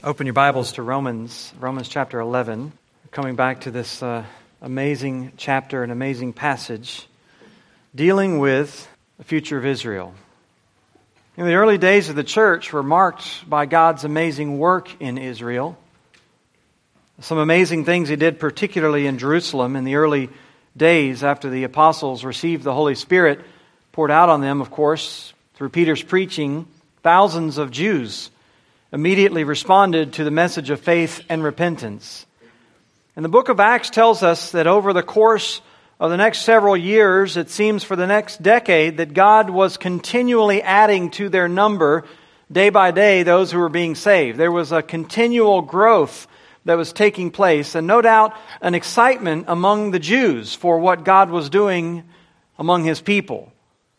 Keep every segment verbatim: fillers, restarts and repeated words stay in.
Open your Bibles to Romans, Romans chapter eleven. Coming back to this uh, amazing chapter, an amazing passage, dealing with the future of Israel. In the early days of the church were marked by God's amazing work in Israel. Some amazing things He did, particularly in Jerusalem in the early days after the apostles received the Holy Spirit poured out on them, of course, through Peter's preaching. Thousands of Jews immediately responded to the message of faith and repentance. And the book of Acts tells us that over the course of the next several years, it seems for the next decade, that God was continually adding to their number, day by day, those who were being saved. There was a continual growth that was taking place, and no doubt an excitement among the Jews for what God was doing among His people.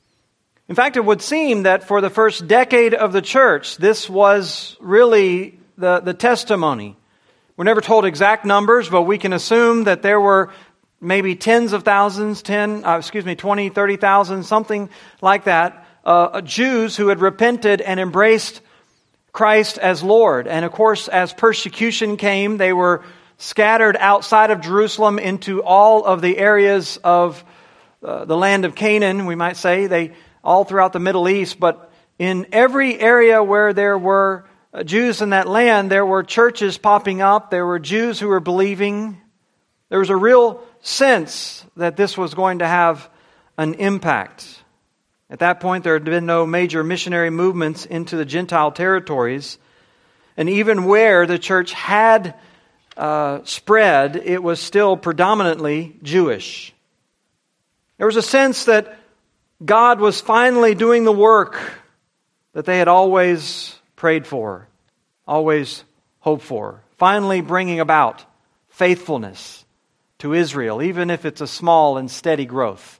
In fact, it would seem that for the first decade of the church, this was really the, the testimony. We're never told exact numbers, but we can assume that there were maybe tens of thousands, ten, uh, excuse me, twenty, thirty thousand, something like that, uh, Jews who had repented and embraced Christ as Lord. And of course, as persecution came, they were scattered outside of Jerusalem into all of the areas of uh, the land of Canaan, we might say. They all throughout the Middle East, but in every area where there were Jews in that land, there were churches popping up. There were Jews who were believing. There was a real sense that this was going to have an impact. At that point, there had been no major missionary movements into the Gentile territories. And even where the church had uh, spread, it was still predominantly Jewish. There was a sense that God was finally doing the work that they had always prayed for, always hoped for, finally bringing about faithfulness to Israel, even if it's a small and steady growth.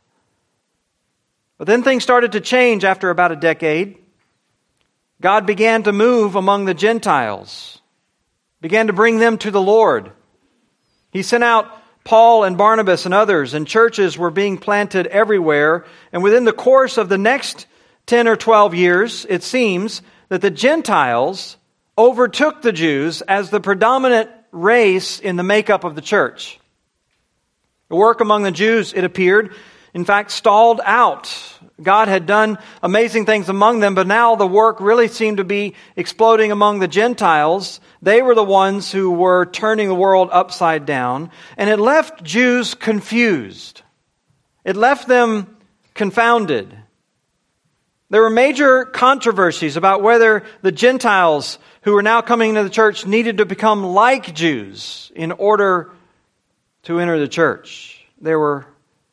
But then things started to change after about a decade. God began to move among the Gentiles, began to bring them to the Lord. He sent out Paul and Barnabas and others, and churches were being planted everywhere. And within the course of the next ten or twelve years, it seems that the Gentiles overtook the Jews as the predominant race in the makeup of the church. The work among the Jews, it appeared, in fact, stalled out. God had done amazing things among them, but now the work really seemed to be exploding among the Gentiles. They were the ones who were turning the world upside down, and it left Jews confused. It left them confounded. There were major controversies about whether the Gentiles who were now coming into the church needed to become like Jews in order to enter the church. There were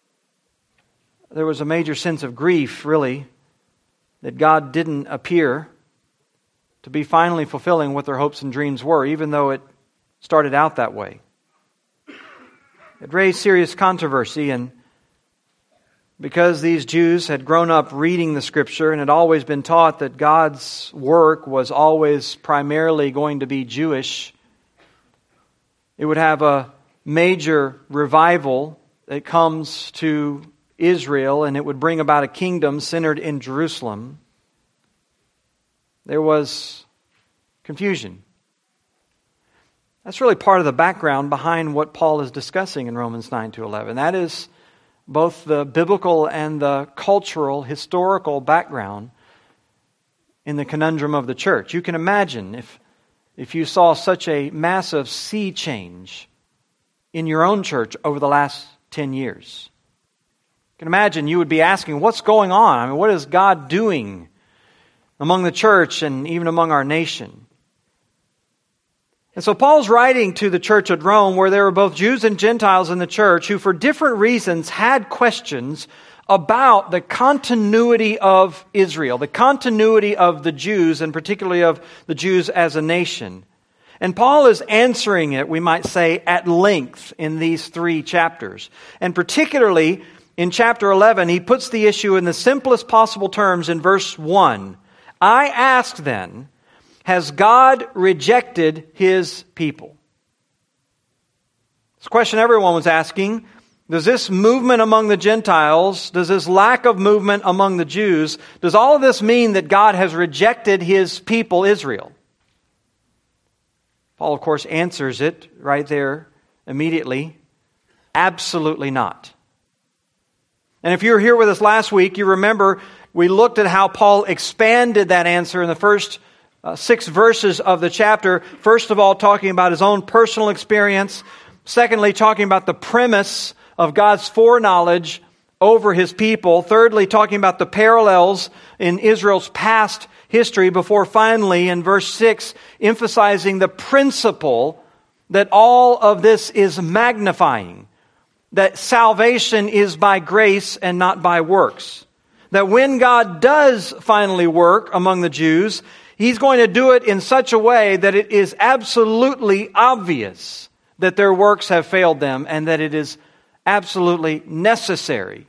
There was a major sense of grief, really, that God didn't appear to be finally fulfilling what their hopes and dreams were, even though it started out that way. It raised serious controversy, and because these Jews had grown up reading the Scripture and had always been taught that God's work was always primarily going to be Jewish, it would have a major revival that comes to Israel, and it would bring about a kingdom centered in Jerusalem. There was confusion. That's really part of the background behind what Paul is discussing in Romans nine to eleven. That is both the biblical and the cultural, historical background in the conundrum of the church. You can imagine if, if you saw such a massive sea change in your own church over the last ten years. You can imagine you would be asking, what's going on? I mean, what is God doing among the church and even among our nation? And so Paul's writing to the church at Rome, where there were both Jews and Gentiles in the church who for different reasons had questions about the continuity of Israel, the continuity of the Jews, and particularly of the Jews as a nation. And Paul is answering it, we might say, at length in these three chapters. And particularly in chapter eleven, he puts the issue in the simplest possible terms in verse one. I ask then, has God rejected His people? It's a question everyone was asking. Does this movement among the Gentiles, does this lack of movement among the Jews, does all of this mean that God has rejected His people, Israel? Paul, of course, answers it right there immediately. Absolutely not. And if you were here with us last week, you remember we looked at how Paul expanded that answer in the first uh, six verses of the chapter. First of all, talking about his own personal experience. Secondly, talking about the premise of God's foreknowledge over His people. Thirdly, talking about the parallels in Israel's past history, before finally, in verse six, emphasizing the principle that all of this is magnifying. That salvation is by grace and not by works. That when God does finally work among the Jews, He's going to do it in such a way that it is absolutely obvious that their works have failed them, and that it is absolutely necessary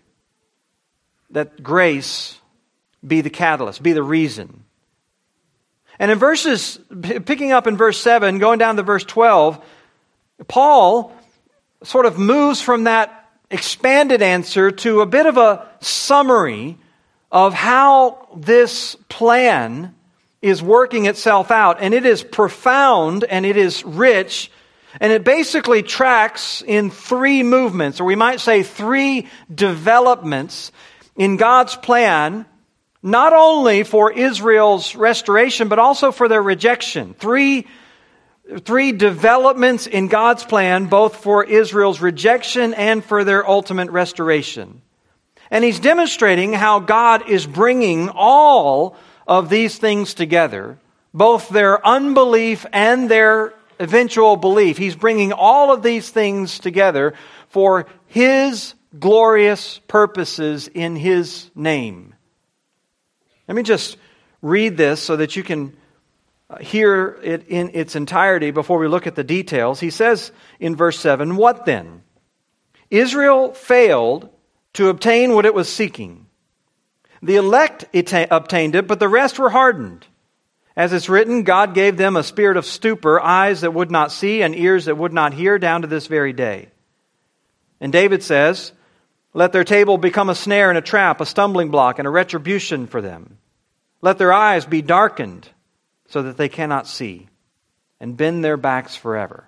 that grace be the catalyst, be the reason. And in verses, picking up in verse seven, going down to verse twelve, Paul sort of moves from that expanded answer to a bit of a summary of how this plan is working itself out. And it is profound and it is rich. And it basically tracks in three movements, or we might say three developments in God's plan, not only for Israel's restoration, but also for their rejection. Three, three developments in God's plan, both for Israel's rejection and for their ultimate restoration. And he's demonstrating how God is bringing all of these things together, both their unbelief and their eventual belief. He's bringing all of these things together for His glorious purposes in His name. Let me just read this so that you can hear it in its entirety before we look at the details. He says in verse seven, "What then? Israel failed to obtain what it was seeking. The elect obtained it, but the rest were hardened. As it's written, God gave them a spirit of stupor, eyes that would not see and ears that would not hear, down to this very day." And David says, "Let their table become a snare and a trap, a stumbling block and a retribution for them. Let their eyes be darkened so that they cannot see, and bend their backs forever."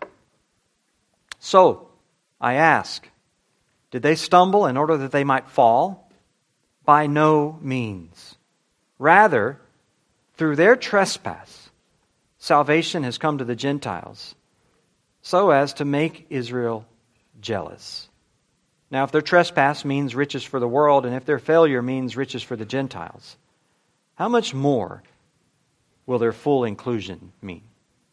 So, I ask, did they stumble in order that they might fall? By no means. Rather, through their trespass, salvation has come to the Gentiles, so as to make Israel jealous. Now, if their trespass means riches for the world, and if their failure means riches for the Gentiles, how much more will their full inclusion mean?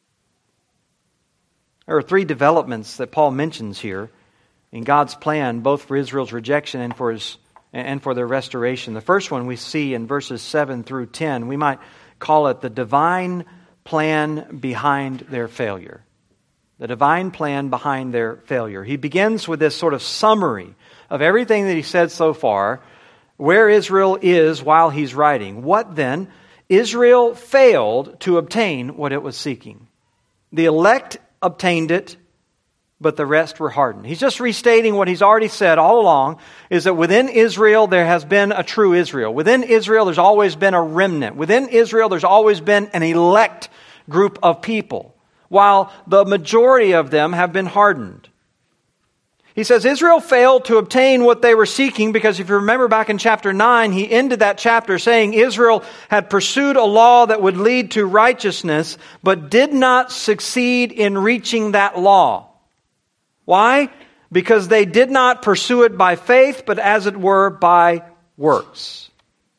There are three developments that Paul mentions here in God's plan, both for Israel's rejection and for his and for their restoration. The first one we see in verses seven through ten. We might call it the divine plan behind their failure. The divine plan behind their failure. He begins with this sort of summary of everything that he said so far, where Israel is while he's writing. What then? Israel failed to obtain what it was seeking. The elect obtained it, but the rest were hardened. He's just restating what he's already said all along, is that within Israel there has been a true Israel. Within Israel there's always been a remnant. Within Israel there's always been an elect group of people, while the majority of them have been hardened. He says Israel failed to obtain what they were seeking because if you remember back in chapter nine, he ended that chapter saying Israel had pursued a law that would lead to righteousness, but did not succeed in reaching that law. Why? Because they did not pursue it by faith, but as it were by works.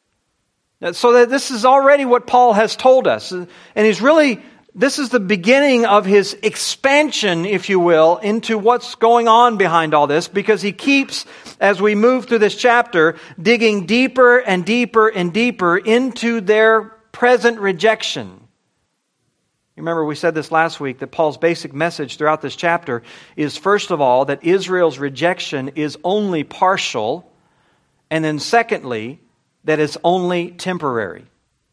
So that this is already what Paul has told us. And he's really, this is the beginning of his expansion, if you will, into what's going on behind all this, because he keeps, as we move through this chapter, digging deeper and deeper and deeper into their present rejection. Remember, we said this last week, that Paul's basic message throughout this chapter is, first of all, that Israel's rejection is only partial, and then secondly, that it's only temporary.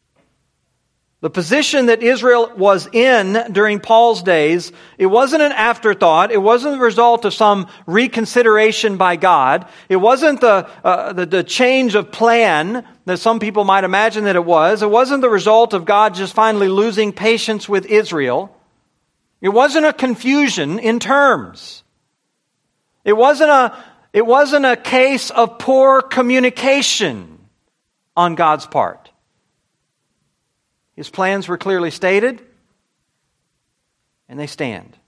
The position that Israel was in during Paul's days, it wasn't an afterthought. It wasn't the result of some reconsideration by God. It wasn't the, uh, the, the change of plan that some people might imagine that it was. It wasn't the result of God just finally losing patience with Israel. It wasn't a confusion in terms. It wasn't a, it wasn't a case of poor communication on God's part. His plans were clearly stated, and they stand.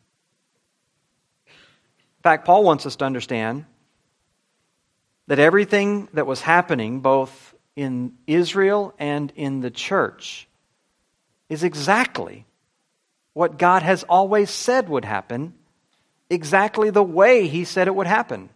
In fact, Paul wants us to understand that everything that was happening both in Israel and in the church is exactly what God has always said would happen, exactly the way He said it would happen.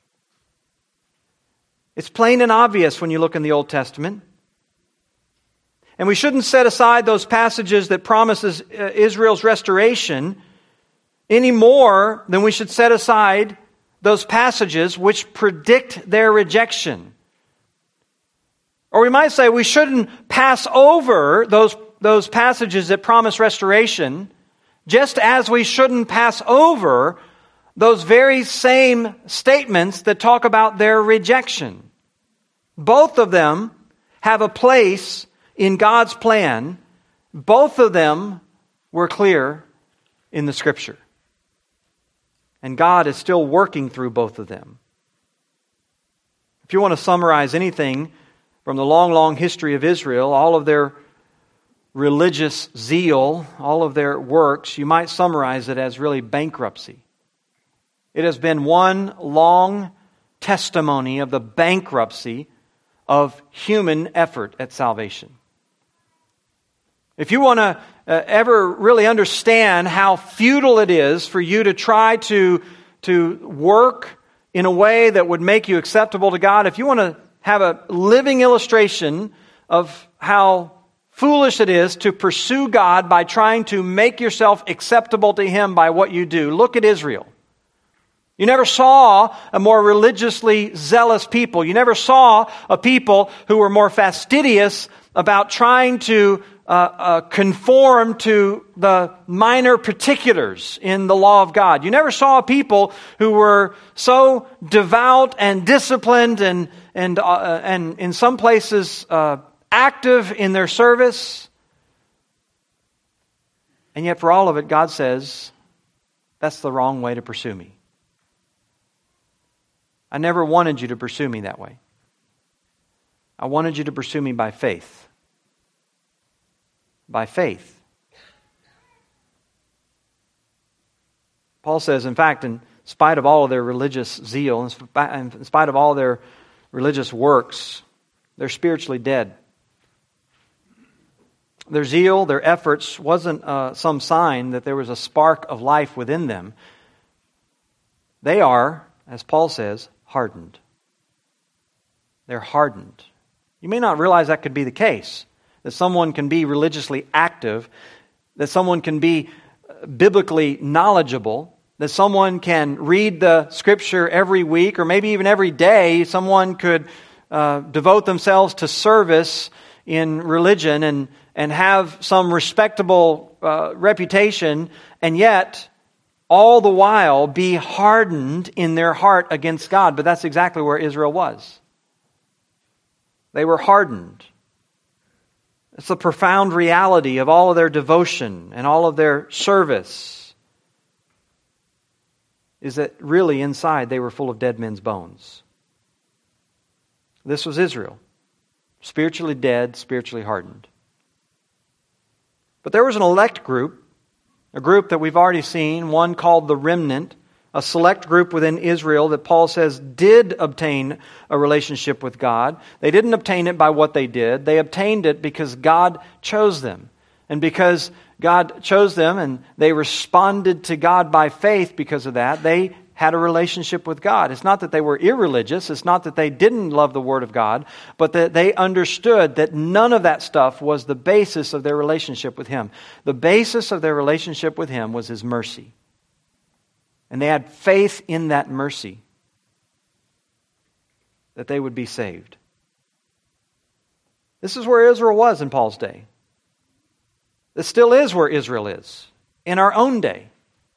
It's plain and obvious when you look in the Old Testament. And we shouldn't set aside those passages that promises Israel's restoration any more than we should set aside those passages which predict their rejection. Or we might say we shouldn't pass over those, those passages that promise restoration, just as we shouldn't pass over those very same statements that talk about their rejection. Both of them have a place in God's plan. Both of them were clear in the Scripture. And God is still working through both of them. If you want to summarize anything from the long, long history of Israel, all of their religious zeal, all of their works, you might summarize it as really bankruptcy. It has been one long testimony of the bankruptcy of human effort at salvation. If you want to uh, ever really understand how futile it is for you to try to, to work in a way that would make you acceptable to God, if you want to have a living illustration of how foolish it is to pursue God by trying to make yourself acceptable to Him by what you do, look at Israel. You never saw a more religiously zealous people. You never saw a people who were more fastidious about trying to uh, uh, conform to the minor particulars in the law of God. You never saw a people who were so devout and disciplined and and uh, and in some places uh, active in their service. And yet for all of it, God says, that's the wrong way to pursue me. I never wanted you to pursue me that way. I wanted you to pursue me by faith. By faith. Paul says, in fact, in spite of all of their religious zeal, in spite of all their religious works, they're spiritually dead. Their zeal, their efforts wasn't uh, some sign that there was a spark of life within them. They are, as Paul says, hardened. They're hardened. You may not realize that could be the case, that someone can be religiously active, that someone can be biblically knowledgeable, that someone can read the Scripture every week or maybe even every day. Someone could uh, devote themselves to service in religion and, and have some respectable uh, reputation, and yet all the while be hardened in their heart against God. But that's exactly where Israel was. They were hardened. It's the profound reality of all of their devotion and all of their service, is that really inside they were full of dead men's bones. This was Israel. Spiritually dead, spiritually hardened. But there was an elect group, a group that we've already seen, one called the remnant, a select group within Israel that Paul says did obtain a relationship with God. They didn't obtain it by what they did. They obtained it because God chose them. And because God chose them and they responded to God by faith because of that, they had a relationship with God. It's not that they were irreligious. It's not that they didn't love the Word of God, but that they understood that none of that stuff was the basis of their relationship with Him. The basis of their relationship with Him was His mercy. And they had faith in that mercy that they would be saved. This is where Israel was in Paul's day. This still is where Israel is in our own day.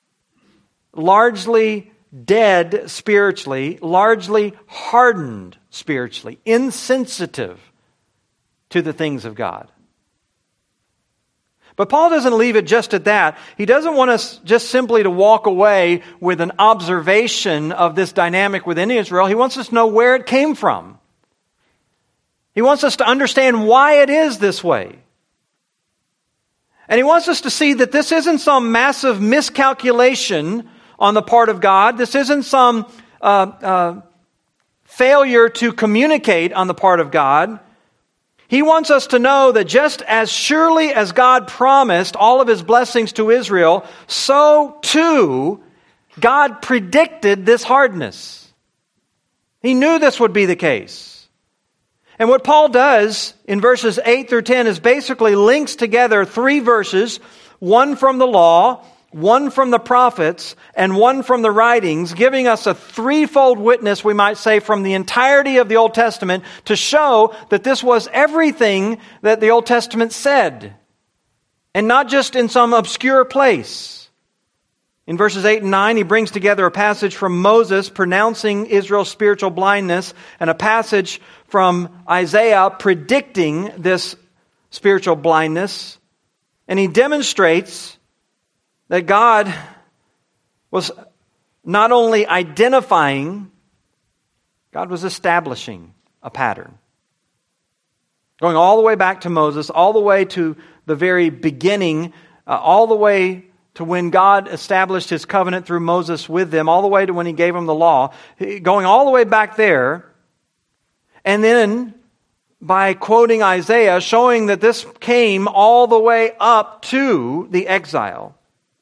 Largely dead spiritually, largely hardened spiritually, insensitive to the things of God. But Paul doesn't leave it just at that. He doesn't want us just simply to walk away with an observation of this dynamic within Israel. He wants us to know where it came from. He wants us to understand why it is this way. And he wants us to see that this isn't some massive miscalculation on the part of God. This isn't some uh, uh, failure to communicate on the part of God. He wants us to know that just as surely as God promised all of His blessings to Israel, so too God predicted this hardness. He knew this would be the case. And what Paul does in verses eight through ten is basically links together three verses, one from the law, one from the prophets, and one from the writings, giving us a threefold witness, we might say, from the entirety of the Old Testament to show that this was everything that the Old Testament said, and not just in some obscure place. In verses eight and nine, he brings together a passage from Moses pronouncing Israel's spiritual blindness and a passage from Isaiah predicting this spiritual blindness. And he demonstrates that God was not only identifying, God was establishing a pattern. Going all the way back to Moses, all the way to the very beginning, uh, all the way to when God established His covenant through Moses with them, all the way to when He gave them the law, going all the way back there, and then by quoting Isaiah, showing that this came all the way up to the exile.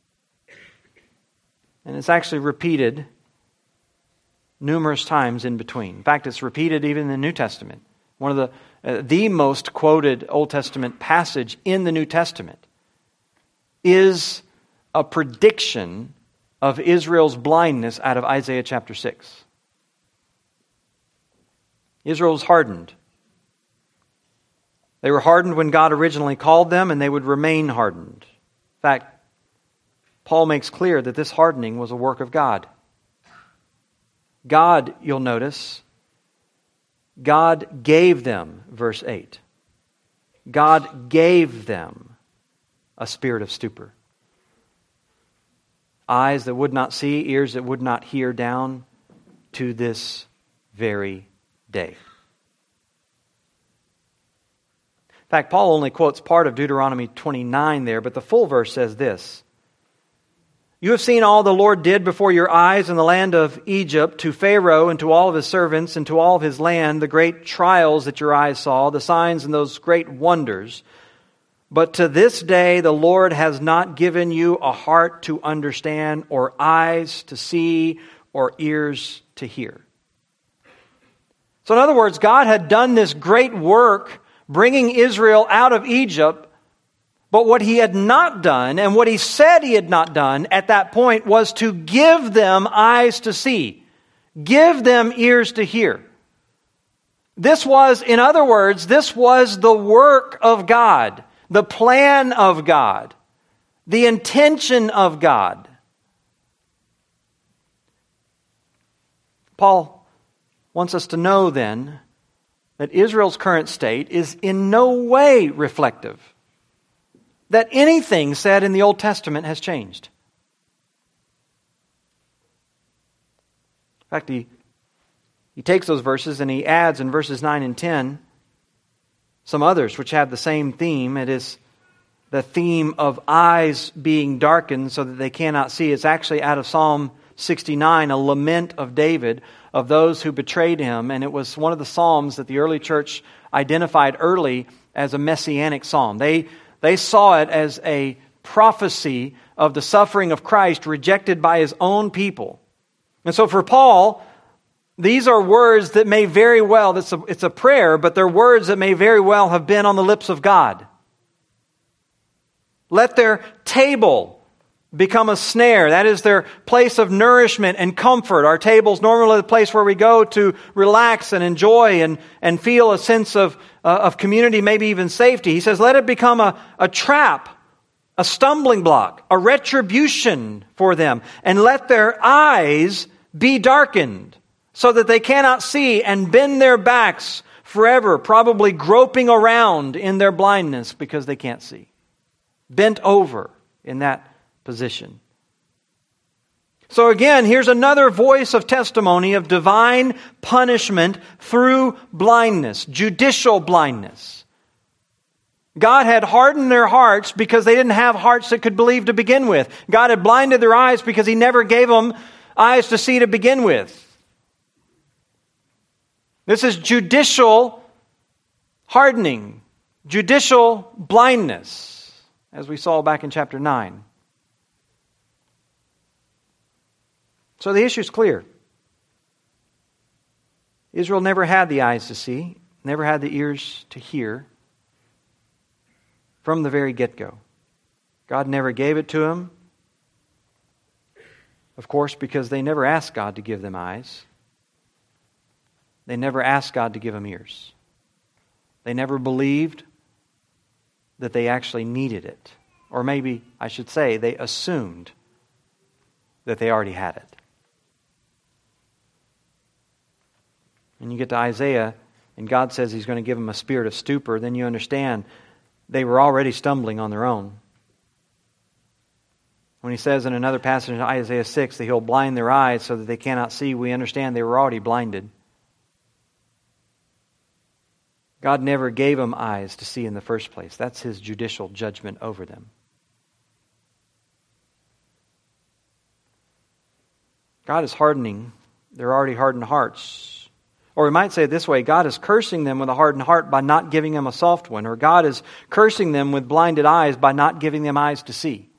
And it's actually repeated numerous times in between. In fact, it's repeated even in the New Testament. One of the uh, the most quoted Old Testament passage in the New Testament is a prediction of Israel's blindness out of Isaiah chapter six. Israel's hardened. They were hardened when God originally called them, and they would remain hardened. In fact, Paul makes clear that this hardening was a work of God. God, you'll notice, God gave them, verse eight. God gave them a spirit of stupor. Eyes that would not see, ears that would not hear, down to this very day. In fact, Paul only quotes part of Deuteronomy twenty-nine there, but the full verse says this: "You have seen all the Lord did before your eyes in the land of Egypt, to Pharaoh and to all of his servants and to all of his land, the great trials that your eyes saw, the signs and those great wonders. But to this day the Lord has not given you a heart to understand, or eyes to see, or ears to hear." So in other words, God had done this great work bringing Israel out of Egypt, but what He had not done, and what He said He had not done at that point, was to give them eyes to see, give them ears to hear. This was, in other words, this was the work of God, the plan of God, the intention of God. Paul wants us to know then that Israel's current state is in no way reflective that anything said in the Old Testament has changed. In fact, he, he takes those verses and he adds in verses nine and ten some others which have the same theme. It is the theme of eyes being darkened so that they cannot see. It's actually out of Psalm sixty-nine, a lament of David, of those who betrayed him. And it was one of the psalms that the early church identified early as a messianic psalm. They They saw it as a prophecy of the suffering of Christ rejected by His own people. And so for Paul, these are words that may very well, it's a, it's a prayer, but they're words that may very well have been on the lips of God. Let their table become a snare. That is their place of nourishment and comfort. Our table's normally the place where we go to relax and enjoy and, and feel a sense of, uh, of community, maybe even safety. He says, let it become a, a trap, a stumbling block, a retribution for them. And let their eyes be darkened so that they cannot see, and bend their backs forever, probably groping around in their blindness because they can't see. bent over in that position. So again, here's another voice of testimony of divine punishment through blindness, judicial blindness. God had hardened their hearts because they didn't have hearts that could believe to begin with. God had blinded their eyes because He never gave them eyes to see to begin with. This is judicial hardening, judicial blindness, as we saw back in chapter nine. So the issue is clear. Israel never had the eyes to see, never had the ears to hear from the very get-go. God never gave it to them, of course, because they never asked God to give them eyes. They never asked God to give them ears. They never believed that they actually needed it. Or maybe I should say they assumed that they already had it. And you get to Isaiah, and God says He's going to give them a spirit of stupor, then you understand they were already stumbling on their own. When He says in another passage in Isaiah six that He'll blind their eyes so that they cannot see, we understand they were already blinded. God never gave them eyes to see in the first place. That's His judicial judgment over them. God is hardening their already hardened hearts. Or we might say it this way, God is cursing them with a hardened heart by not giving them a soft one. Or God is cursing them with blinded eyes by not giving them eyes to see.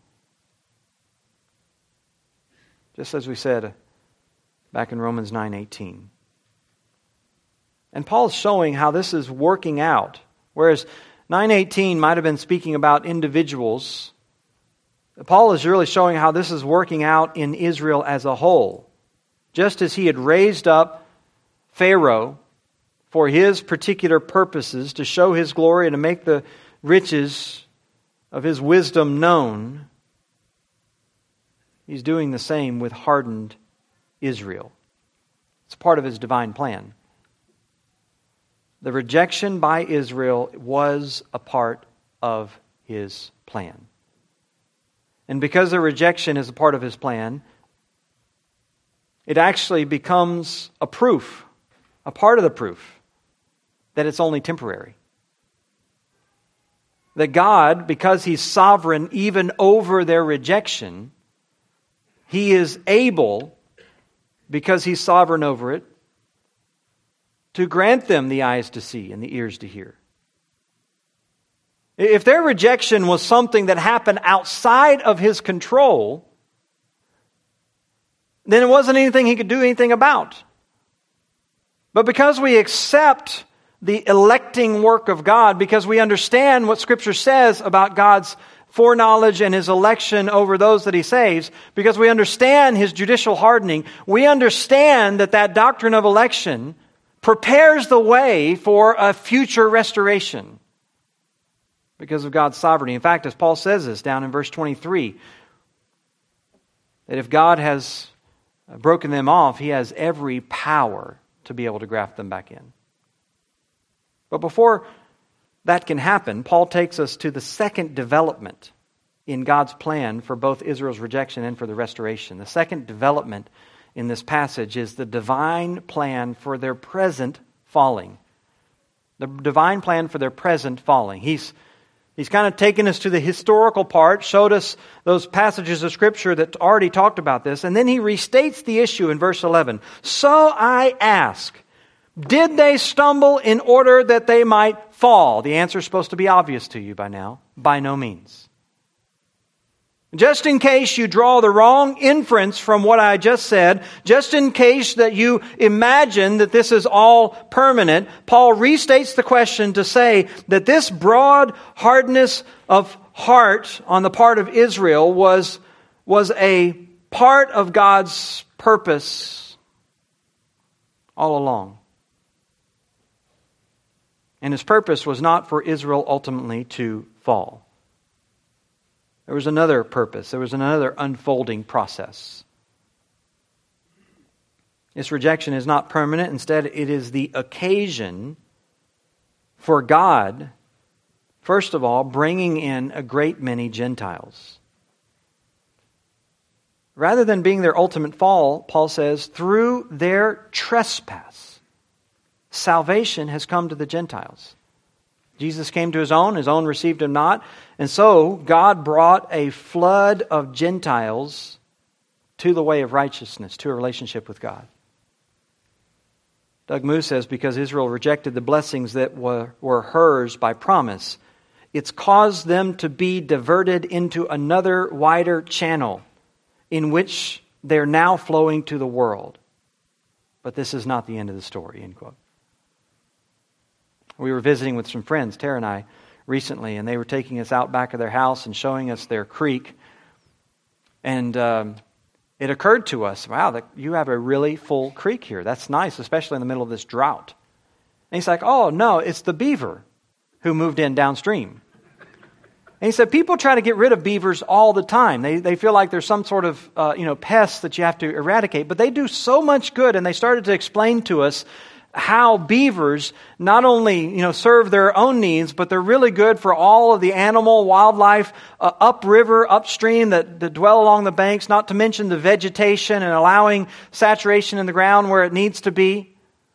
Just as we said back in Romans nine eighteen. And Paul's showing how this is working out. Whereas nine eighteen might have been speaking about individuals, Paul is really showing how this is working out in Israel as a whole. Just as he had raised up Pharaoh for his particular purposes, to show his glory and to make the riches of his wisdom known, He's doing the same with hardened Israel. It's part of His divine plan. The rejection by Israel was a part of His plan. And because the rejection is a part of His plan, it actually becomes a proof, a part of the proof, that it's only temporary. That God, because He's sovereign even over their rejection, He is able, because He's sovereign over it, to grant them the eyes to see and the ears to hear. If their rejection was something that happened outside of His control, then it wasn't anything He could do anything about. But because we accept the electing work of God, because we understand what Scripture says about God's foreknowledge and His election over those that He saves, because we understand His judicial hardening, we understand that that doctrine of election prepares the way for a future restoration because of God's sovereignty. In fact, as Paul says this down in verse twenty-three, that if God has broken them off, He has every power to be able to graft them back in. But before that can happen, Paul takes us to the second development in God's plan for both Israel's rejection and for the restoration. The second development in this passage is the divine plan for their present falling. The divine plan for their present falling. He's, he's kind of taken us to the historical part, showed us those passages of Scripture that already talked about this, and then he restates the issue in verse eleven. So I ask, did they stumble in order that they might fall? The answer is supposed to be obvious to you by now. By no means. Just in case you draw the wrong inference from what I just said, just in case that you imagine that this is all permanent, Paul restates the question to say that this broad hardness of heart on the part of Israel was, was a part of God's purpose all along. And His purpose was not for Israel ultimately to fall. There was another purpose. There was another unfolding process. This rejection is not permanent. Instead, it is the occasion for God, First of all, bringing in a great many Gentiles. Rather than being their ultimate fall, Paul says, through their trespass, salvation has come to the Gentiles. Jesus came to his own, his own received him not. And so God brought a flood of Gentiles to the way of righteousness, to a relationship with God. Doug Moo says, because Israel rejected the blessings that were, were hers by promise, it's caused them to be diverted into another wider channel in which they're now flowing to the world. But this is not the end of the story, end quote. We were visiting with some friends, Tara and I, recently, and they were taking us out back of their house and showing us their creek. And um, it occurred to us, wow, that you have a really full creek here. That's nice, especially in the middle of this drought. And he's like, oh, no, it's the beaver who moved in downstream. And he said, people try to get rid of beavers all the time. They they feel like there's some sort of uh, you know pest that you have to eradicate. But they do so much good, and they started to explain to us how beavers not only you know serve their own needs, but they're really good for all of the animal, wildlife, uh, upriver, upstream that, that dwell along the banks, not to mention the vegetation and allowing saturation in the ground where it needs to be.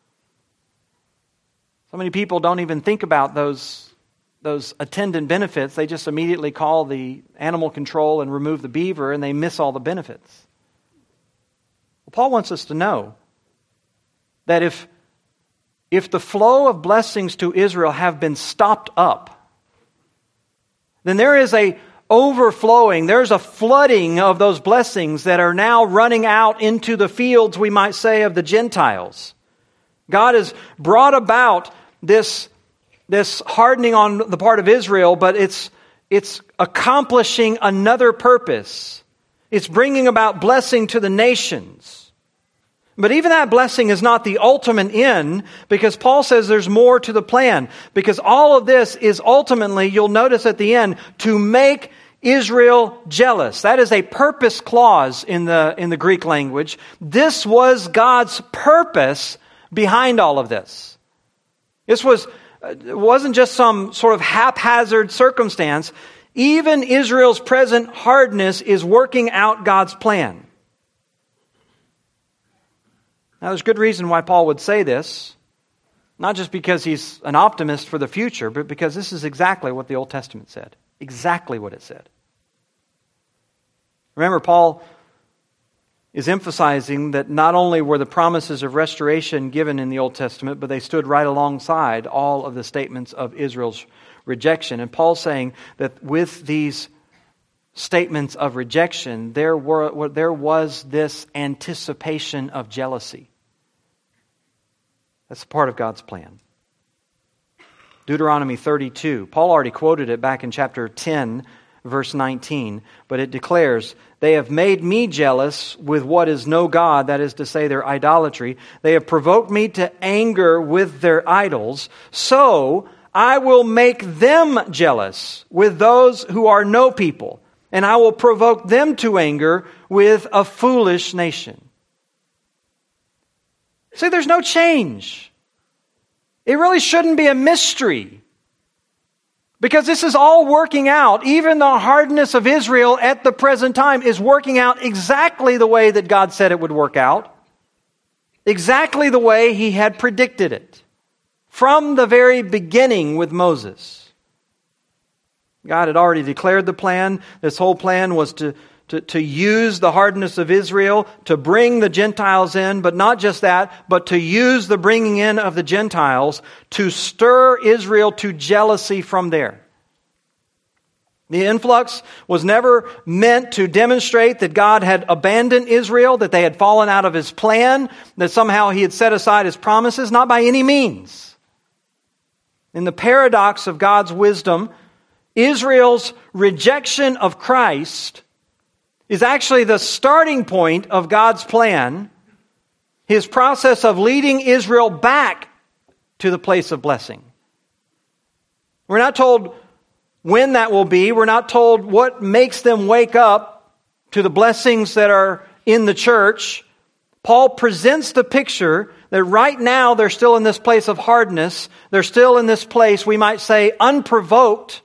So many people don't even think about those those attendant benefits. They just immediately call the animal control and remove the beaver, and they miss all the benefits. Well, Paul wants us to know that if, if the flow of blessings to Israel have been stopped up, then there is a overflowing, there's a flooding of those blessings that are now running out into the fields, we might say, of the Gentiles. God has brought about this This hardening on the part of Israel, but it's it's accomplishing another purpose. It's bringing about blessing to the nations. But even that blessing is not the ultimate end, because Paul says there's more to the plan. Because all of this is ultimately, you'll notice at the end, to make Israel jealous. That is a purpose clause in the in the Greek language. This was God's purpose behind all of this. This was It wasn't just some sort of haphazard circumstance. Even Israel's present hardness is working out God's plan. Now, there's good reason why Paul would say this. Not just because he's an optimist for the future, but because this is exactly what the Old Testament said. Exactly what it said. Remember, Paul is emphasizing that not only were the promises of restoration given in the Old Testament, but they stood right alongside all of the statements of Israel's rejection. And Paul's saying that with these statements of rejection, there were there was this anticipation of jealousy. That's part of God's plan. Deuteronomy thirty-two. Paul already quoted it back in chapter ten, verse nineteen, but it declares, "They have made me jealous with what is no God," that is to say, their idolatry. "They have provoked me to anger with their idols. So I will make them jealous with those who are no people, and I will provoke them to anger with a foolish nation." See, there's no change. It really shouldn't be a mystery. Because this is all working out. Even the hardness of Israel at the present time is working out exactly the way that God said it would work out. Exactly the way He had predicted it. From the very beginning with Moses. God had already declared the plan. This whole plan was to, to, to use the hardness of Israel to bring the Gentiles in, but not just that, but to use the bringing in of the Gentiles to stir Israel to jealousy from there. The influx was never meant to demonstrate that God had abandoned Israel, that they had fallen out of His plan, that somehow He had set aside His promises, not by any means. In the paradox of God's wisdom, Israel's rejection of Christ is actually the starting point of God's plan, His process of leading Israel back to the place of blessing. We're not told when that will be. We're not told what makes them wake up to the blessings that are in the church. Paul presents the picture that right now they're still in this place of hardness. They're still in this place, we might say, unprovoked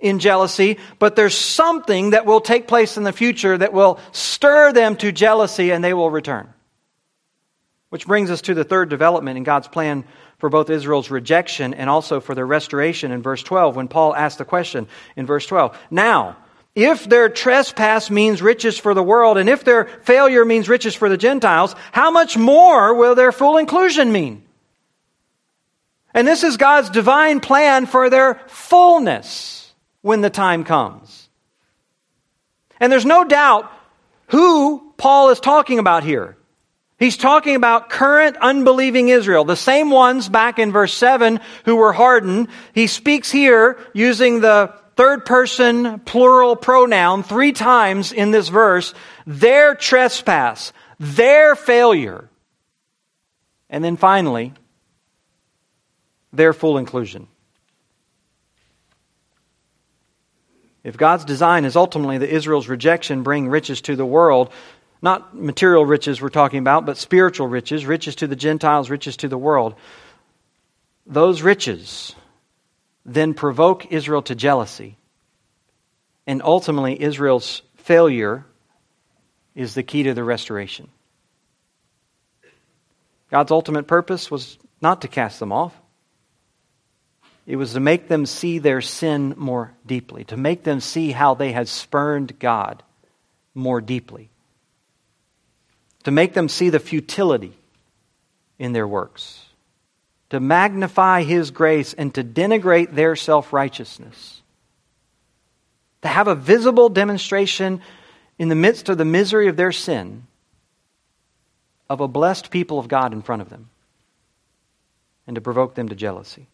in jealousy, but there's something that will take place in the future that will stir them to jealousy and they will return. Which brings us to the third development in God's plan for both Israel's rejection and also for their restoration in verse twelve, when Paul asked the question in verse twelve. Now, if their trespass means riches for the world, and if their failure means riches for the Gentiles, how much more will their full inclusion mean? And this is God's divine plan for their fullness when the time comes. And there's no doubt who Paul is talking about here. He's talking about current unbelieving Israel, the same ones back in verse seven who were hardened. He speaks here using the third person plural pronoun three times in this verse. Their trespass, their failure. And then finally, their full inclusion. If God's design is ultimately that Israel's rejection bring riches to the world, not material riches we're talking about, but spiritual riches, riches to the Gentiles, riches to the world. Those riches then provoke Israel to jealousy. And ultimately, Israel's failure is the key to the restoration. God's ultimate purpose was not to cast them off. It was to make them see their sin more deeply, to make them see how they had spurned God more deeply, to make them see the futility in their works, to magnify His grace and to denigrate their self-righteousness, to have a visible demonstration in the midst of the misery of their sin of a blessed people of God in front of them, and to provoke them to jealousy.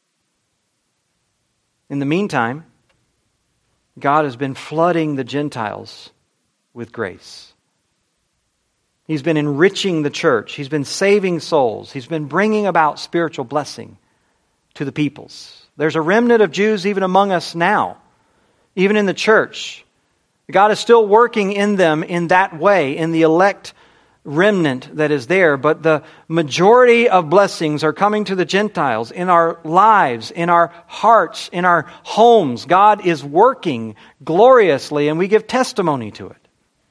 In the meantime, God has been flooding the Gentiles with grace. He's been enriching the church. He's been saving souls. He's been bringing about spiritual blessing to the peoples. There's a remnant of Jews even among us now, even in the church. God is still working in them in that way, in the elect remnant that is there. But the majority of blessings are coming to the Gentiles in our lives, in our hearts, in our homes. God is working gloriously, and we give testimony to it.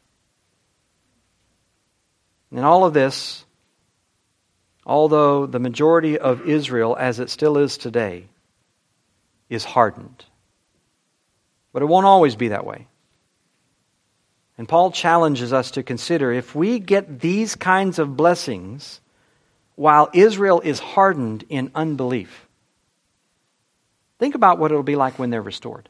And all of this, although the majority of Israel, as it still is today, is hardened. But it won't always be that way. And Paul challenges us to consider, if we get these kinds of blessings while Israel is hardened in unbelief, think about what it'll be like when they're restored.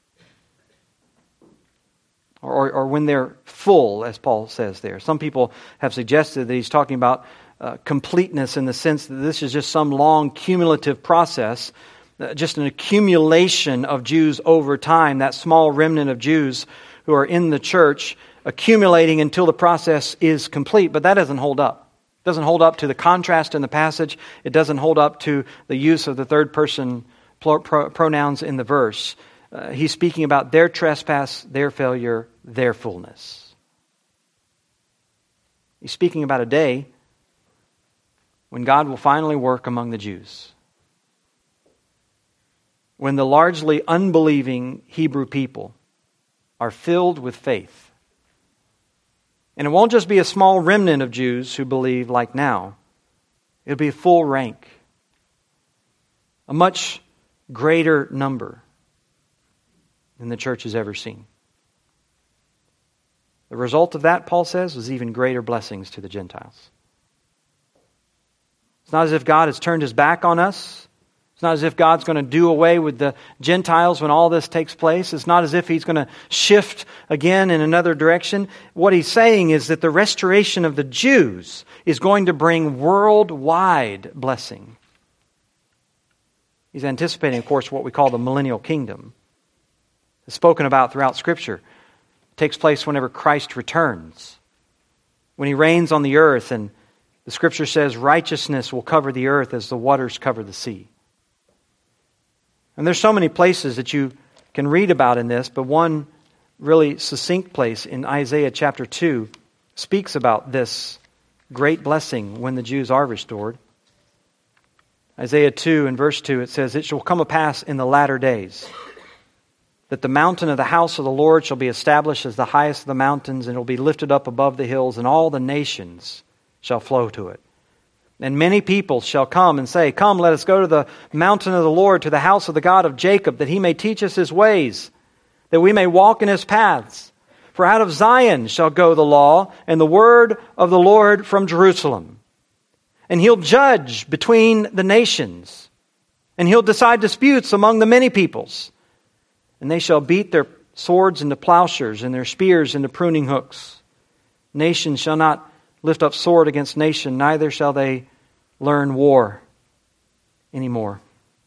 Or, or when they're full, as Paul says there. Some people have suggested that he's talking about uh, completeness in the sense that this is just some long cumulative process, uh, just an accumulation of Jews over time, that small remnant of Jews who are in the church accumulating until the process is complete. But that doesn't hold up. It doesn't hold up to the contrast in the passage. It doesn't hold up to the use of the third person pro- pro- pronouns in the verse. Uh, he's speaking about their trespass, their failure, their fullness. He's speaking about a day when God will finally work among the Jews. When the largely unbelieving Hebrew people are filled with faith. And it won't just be a small remnant of Jews who believe like now. It'll be a full rank. A much greater number than the church has ever seen. The result of that, Paul says, was even greater blessings to the Gentiles. It's not as if God has turned His back on us. It's not as if God's going to do away with the Gentiles when all this takes place. It's not as if He's going to shift again in another direction. What He's saying is that the restoration of the Jews is going to bring worldwide blessing. He's anticipating, of course, what we call the millennial kingdom. It's spoken about throughout Scripture. It takes place whenever Christ returns. When He reigns on the earth, and the Scripture says righteousness will cover the earth as the waters cover the sea. And there's so many places that you can read about in this, but one really succinct place in Isaiah chapter two speaks about this great blessing when the Jews are restored. Isaiah two and verse two, it says, "It shall come to pass in the latter days that the mountain of the house of the Lord shall be established as the highest of the mountains, and it will be lifted up above the hills, and all the nations shall flow to it. And many people shall come and say, Come, let us go to the mountain of the Lord, to the house of the God of Jacob, that he may teach us his ways, that we may walk in his paths. For out of Zion shall go the law, and the word of the Lord from Jerusalem. And he'll judge between the nations, and he'll decide disputes among the many peoples. And they shall beat their swords into plowshares, and their spears into pruning hooks. Nation shall not lift up sword against nation, neither shall they learn war anymore.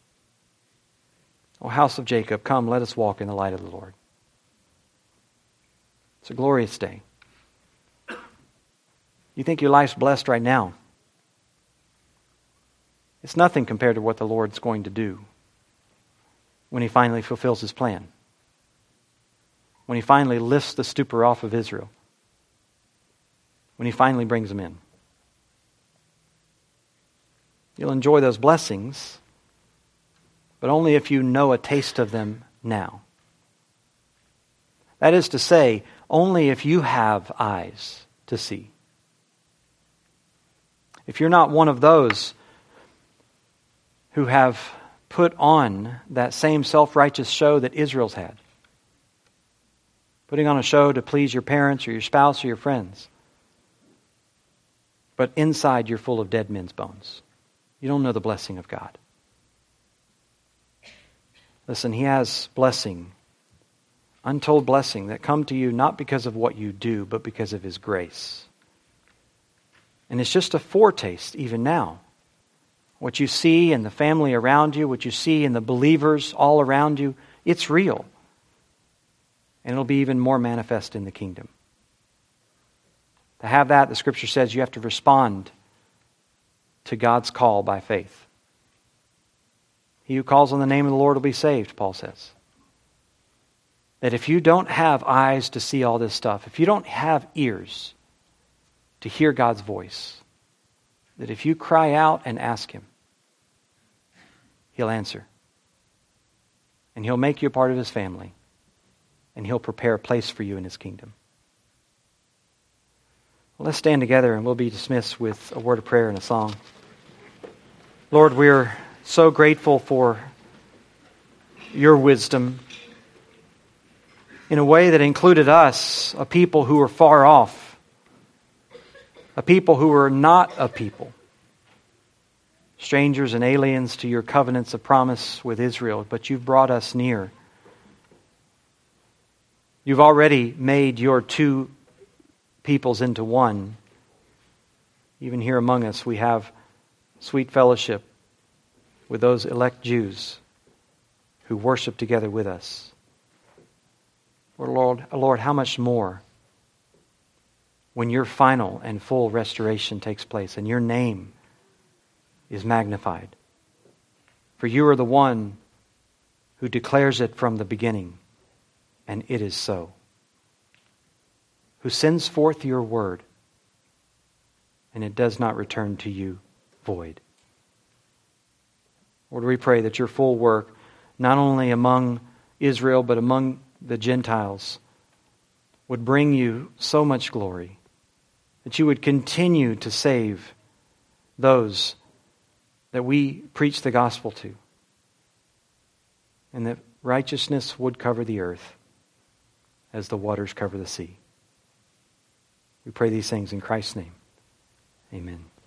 O house of Jacob, come, let us walk in the light of the Lord. It's a glorious day. You think your life's blessed right now? It's nothing compared to what the Lord's going to do when he finally fulfills his plan. When he finally lifts the stupor off of Israel. When he finally brings them in. You'll enjoy those blessings, but only if you know a taste of them now. That is to say, only if you have eyes to see. If you're not one of those who have put on that same self-righteous show that Israel's had, putting on a show to please your parents or your spouse or your friends, but inside you're full of dead men's bones. You don't know the blessing of God. Listen, he has blessing, untold blessing that come to you not because of what you do, but because of his grace. And it's just a foretaste even now. What you see in the family around you, what you see in the believers all around you, it's real. And it'll be even more manifest in the kingdom. To have that, the Scripture says you have to respond to God's call by faith. He who calls on the name of the Lord will be saved, Paul says. That if you don't have eyes to see all this stuff, if you don't have ears to hear God's voice, that if you cry out and ask him, he'll answer. And he'll make you a part of his family. And he'll prepare a place for you in his kingdom. Well, let's stand together and we'll be dismissed with a word of prayer and a song. Lord, we're so grateful for your wisdom in a way that included us, a people who were far off, a people who were not a people, strangers and aliens to your covenants of promise with Israel, but you've brought us near. You've already made your two peoples into one. Even here among us, we have sweet fellowship with those elect Jews who worship together with us. Lord, Lord, how much more when your final and full restoration takes place and your name is magnified. For you are the one who declares it from the beginning, and it is so. Who sends forth your word, and it does not return to you void. Lord, we pray that your full work, not only among Israel, but among the Gentiles, would bring you so much glory, that you would continue to save those that we preach the gospel to, and that righteousness would cover the earth as the waters cover the sea. We pray these things in Christ's name. Amen.